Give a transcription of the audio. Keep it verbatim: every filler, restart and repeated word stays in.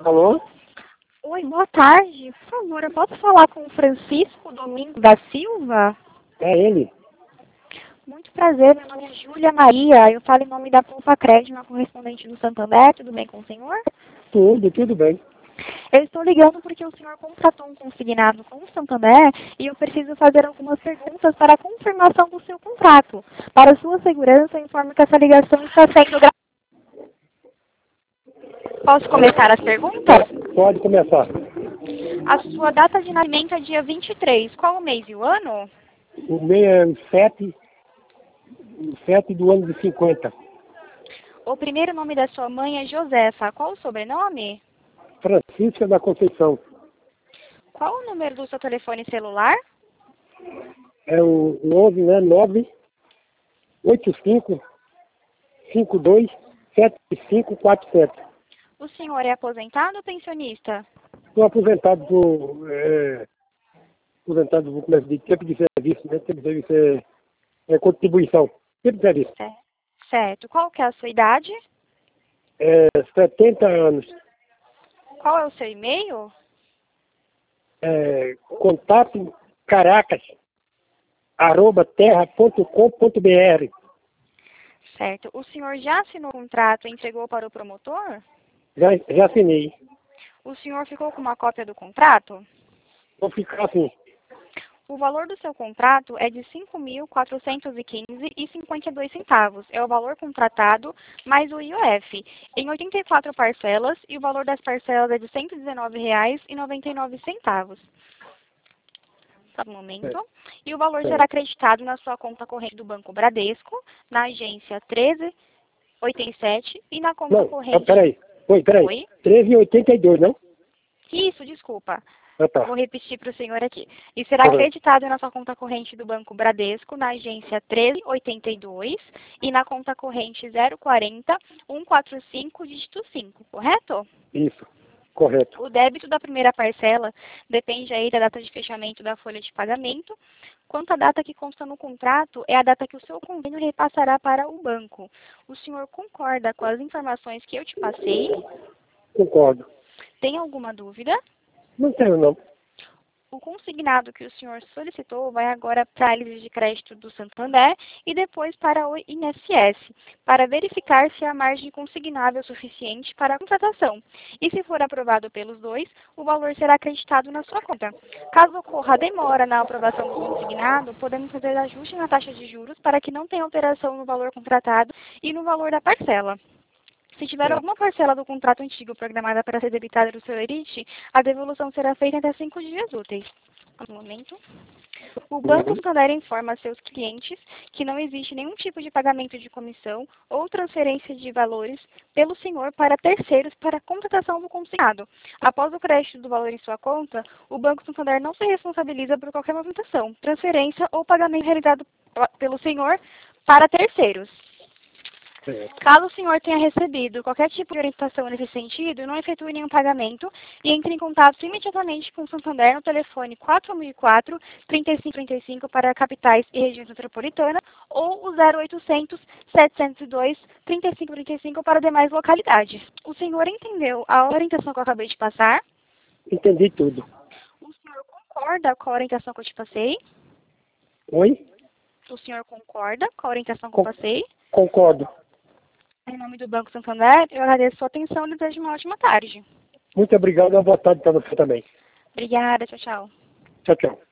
Alô? Oi, boa tarde. Por favor, eu posso falar com o Francisco Domingos da Silva? É ele? Muito prazer, meu nome é Júlia Maria. Eu falo em nome da Pulpa Crédito, uma correspondente do Santander. Tudo bem com o senhor? Tudo, tudo bem. Eu estou ligando porque o senhor contratou um consignado com o Santander e eu preciso fazer algumas perguntas para a confirmação do seu contrato. Para sua segurança, eu informo que essa ligação está sendo gravada. Posso começar as perguntas? Pode começar. A sua data de nascimento é dia vinte e três. Qual o mês e o ano? O meu é o sete, sete do ano de cinquenta. O primeiro nome da sua mãe é Josefa. Qual o sobrenome? Francisca da Conceição. Qual o número do seu telefone celular? É o onze, né? nove oito cinco cinco dois sete cinco quatro sete. O senhor é aposentado ou pensionista? Estou aposentado por... É, aposentado por de tempo de serviço, né? Tempo de serviço é, é contribuição. Tempo de serviço. É. Certo. Qual que é a sua idade? É setenta anos. Qual é o seu e-mail? É, contato caracas arroba terra ponto com ponto br. Certo. O senhor já assinou o contrato e entregou para o promotor? Já, já assinei. O senhor ficou com uma cópia do contrato? Vou ficar assim. O valor do seu contrato é de cinco mil quatrocentos e quinze reais e cinquenta e dois centavos. É o valor contratado mais o I O F, em oitenta e quatro parcelas, e o valor das parcelas é de cento e dezenove reais e noventa e nove centavos. Só um momento. E o valor será acreditado na sua conta corrente do Banco Bradesco, na agência treze oitenta e sete e na conta Não, corrente... peraí. Oi, peraí. Oi? treze e oitenta e dois, não? Isso, desculpa. Ah, tá. Vou repetir para o senhor aqui. E será Uhum. acreditado na sua conta corrente do Banco Bradesco, na agência treze oitenta e dois e na conta corrente zero quarenta, cento e quarenta e cinco, dígito cinco, correto? Isso, correto. O débito da primeira parcela depende aí da data de fechamento da folha de pagamento. Quanto à data que consta no contrato, é a data que o seu convênio repassará para o banco. O senhor concorda com as informações que eu te passei? Concordo. Tem alguma dúvida? Não tenho, não. O consignado que o senhor solicitou vai agora para a análise de crédito do Santander e depois para o I N S S, para verificar se a margem consignável é suficiente para a contratação. E se for aprovado pelos dois, o valor será acreditado na sua conta. Caso ocorra demora na aprovação do consignado, podemos fazer ajuste na taxa de juros para que não tenha alteração no valor contratado e no valor da parcela. Se tiver É. alguma parcela do contrato antigo programada para ser debitada do seu elite, a devolução será feita até cinco dias úteis. Um momento. O Banco Uhum. Santander informa a seus clientes que não existe nenhum tipo de pagamento de comissão ou transferência de valores pelo senhor para terceiros para a contratação do consignado. Após o crédito do valor em sua conta, o Banco Santander não se responsabiliza por qualquer movimentação, transferência ou pagamento realizado pelo senhor para terceiros. Certo. Caso o senhor tenha recebido qualquer tipo de orientação nesse sentido, não efetue nenhum pagamento e entre em contato imediatamente com o Santander no telefone quatro mil e quatro, trinta e cinco trinta e cinco para capitais e regiões metropolitanas ou o zero oitocentos, setecentos e dois, trinta e cinco trinta e cinco para demais localidades. O senhor entendeu a orientação que eu acabei de passar? Entendi tudo. O senhor concorda com a orientação que eu te passei? Oi? O senhor concorda com a orientação que eu Con- passei? Concordo. Em nome do Banco Santander, eu agradeço a sua atenção e desejo uma ótima tarde. Muito obrigado e uma boa tarde para você também. Obrigada, tchau, tchau. Tchau, tchau.